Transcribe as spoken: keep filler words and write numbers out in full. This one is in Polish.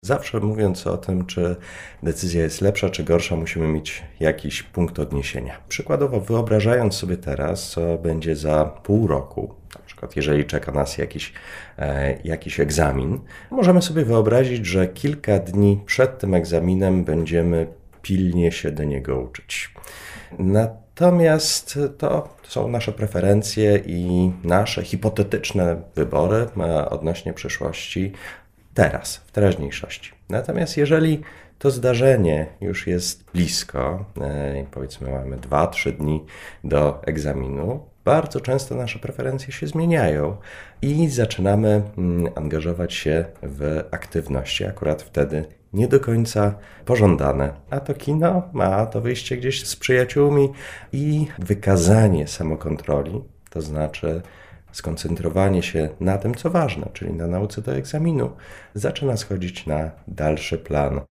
Zawsze mówiąc o tym, czy decyzja jest lepsza czy gorsza, musimy mieć jakiś punkt odniesienia. Przykładowo wyobrażając sobie teraz, co będzie za pół roku, na przykład jeżeli czeka nas jakiś, e, jakiś egzamin, możemy sobie wyobrazić, że kilka dni przed tym egzaminem będziemy pilnie się do niego uczyć. Natomiast to są nasze preferencje i nasze hipotetyczne wybory odnośnie przyszłości teraz, w teraźniejszości. Natomiast jeżeli to zdarzenie już jest blisko, powiedzmy mamy dwa trzy dni do egzaminu, bardzo często nasze preferencje się zmieniają i zaczynamy angażować się w aktywności akurat wtedy nie do końca pożądane. A to kino, a to wyjście gdzieś z przyjaciółmi i wykazanie samokontroli, to znaczy skoncentrowanie się na tym, co ważne, czyli na nauce do egzaminu, zaczyna schodzić na dalszy plan.